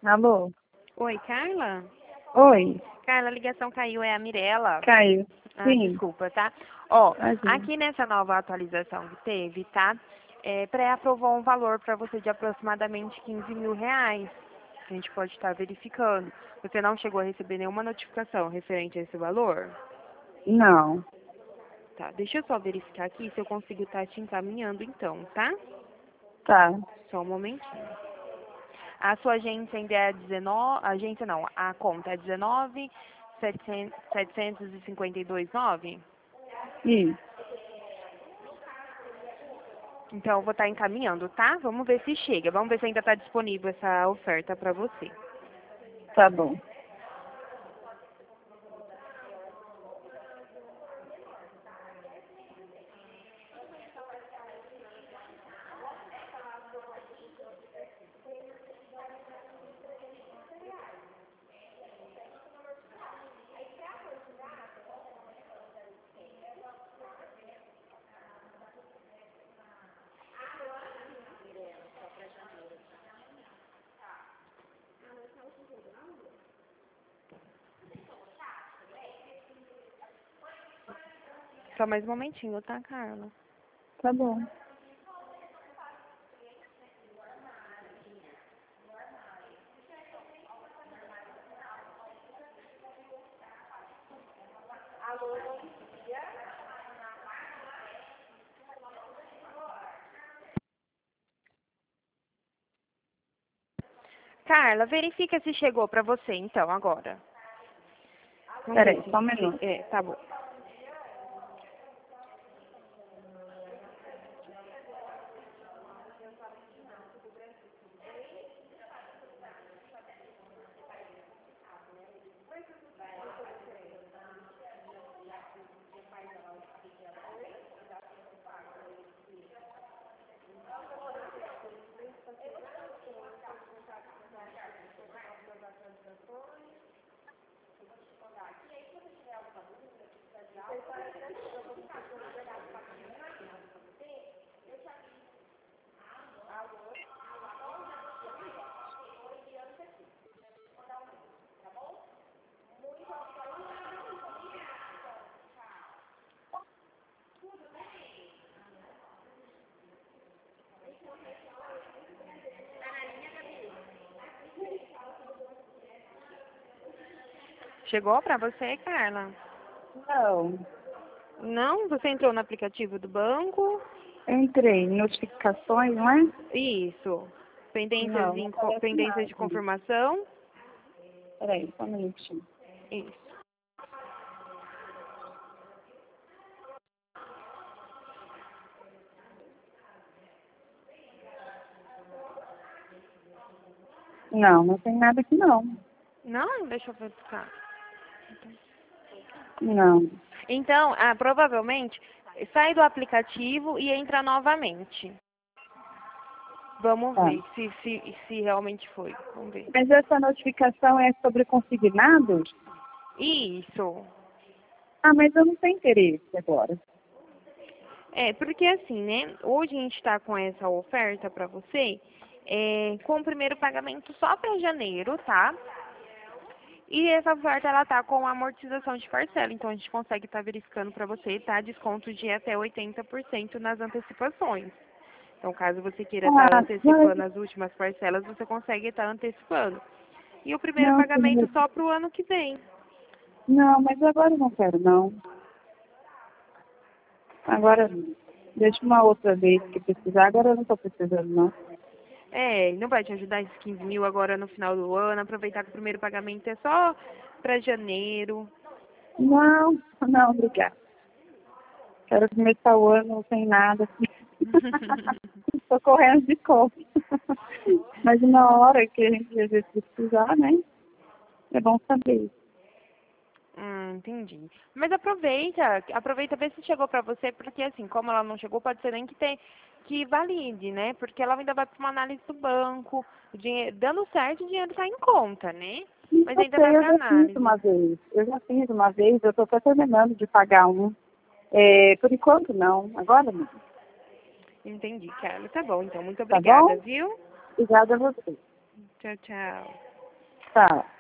Alô? Oi, Carla? Oi, Carla, a ligação caiu, é a Mirella. Caio. Ah, Sim, desculpa, tá? Ó, imagina. aqui nessa nova atualização que teve, tá? Pré-aprovou um valor para você de aproximadamente R$ 15.000. Que a gente pode estar verificando. Você não chegou a receber nenhuma notificação referente a esse valor? Não, Tá, deixa eu só verificar aqui se eu consigo estar te encaminhando então, tá? tá. Só um momentinho. A sua agência ainda é 19, agência não, a conta é 19.752,9. Ih, Então eu vou estar encaminhando, tá? Vamos ver se chega. Vamos ver se ainda está disponível essa oferta para você. tá bom. Só mais um momentinho, tá, Carla? Tá bom. Carla, verifica se chegou para você então agora. Vamos ver Peraí, se, só um minuto. tá bom. Chegou para você, Carla? Não, Não? Você entrou no aplicativo do banco? eu entrei em notificações, não é? Isso. Não, não aparece Pendências nada. de confirmação? Peraí, só um minutinho. Isso. Não, não tem nada aqui não. Não? Deixa eu verificar. Não. Então, provavelmente, sai do aplicativo e entra novamente. Vamos Tá. ver se realmente foi. Vamos ver. Mas essa notificação é sobre consignado? Isso. Ah, mas eu não tenho interesse agora. Porque assim, né? Hoje a gente está com essa oferta para você, com o primeiro pagamento só para janeiro, tá? E essa oferta, ela tá com amortização de parcela, então a gente consegue estar verificando para você, tá? Desconto de até 80% nas antecipações. Então, caso você queira estar Ah, antecipando as últimas parcelas, você consegue estar antecipando. E o primeiro não, pagamento só para o ano que vem. não, mas agora eu não quero não. Agora, deixa uma outra vez que precisar. Agora eu não estou precisando, não. Não vai te ajudar esses 15 mil agora no final do ano, aproveitar que o primeiro pagamento é só para janeiro. Não, não, obrigada. Quero começar o ano sem nada. Estou correndo de compra. Mas na hora que a gente às vezes precisar, né? É bom saber. Entendi. Mas aproveita, vê se chegou pra você, porque assim, como ela não chegou, pode ser nem que valide, né? Porque ela ainda vai pra uma análise do banco, o dinheiro, dando certo, o dinheiro tá em conta, né? E Mas ainda vai você, eu pra já fiz análise. uma vez. Eu estou até terminando de pagar um. Por enquanto não, agora não. Entendi, Carla. Tá bom, então. Muito Tá obrigada, bom? viu? Obrigada a você. Tchau, tchau. Tá.